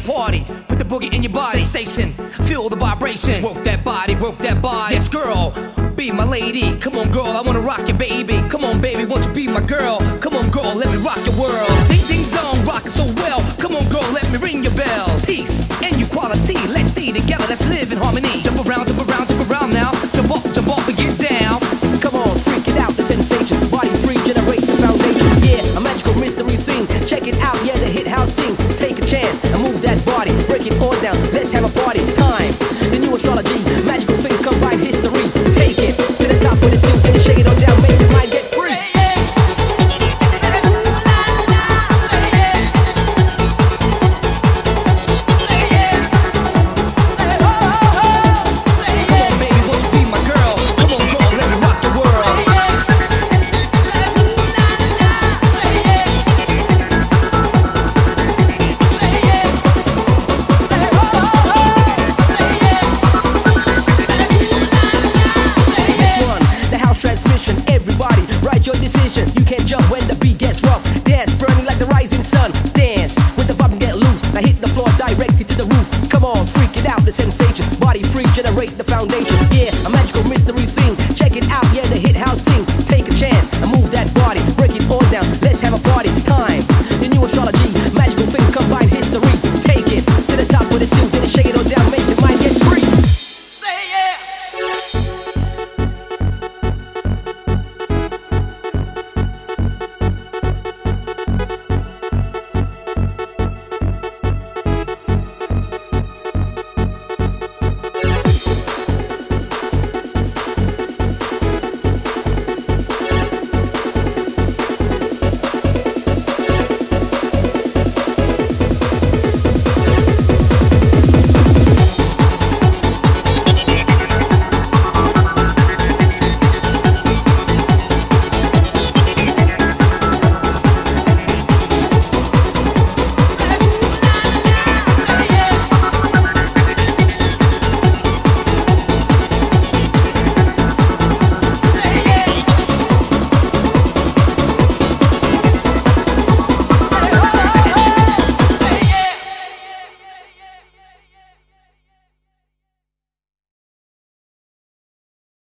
party. Put the boogie in your body. Sensation, feel the vibration. Work that body, work that body. Yes, girl, be my lady. Come on, girl, I wanna rock you, baby. Come on, baby, won't you be my girl? Come on, girl, let me rock your world. Ding, ding, dong, rockin' so well. Come on, girl, let me ring your bells. Peace and equality, let's stay together, let's live in harmony. Jump around, jump around, jump around now. Jump up and get down. Come on, freak it out, the sensation. Body free, generate the foundation. Yeah, a magical mystery thing. Check it out, yeah, the hit house sing. Take a chance and move that body. Break it all down, let's have a party. Time, the new astrology. Magical things combine history. Take it to the top with a suit and shake it on down. Make your mind get free. Your decision, you can't jump when the beat gets rough. Dance, burning like the rising sun. Dance, with the vibe and get loose. Now hit the floor, directed to the roof. Come on, freak it out, the sensation. Body free, generate the foundation. Yeah, a magical mystery.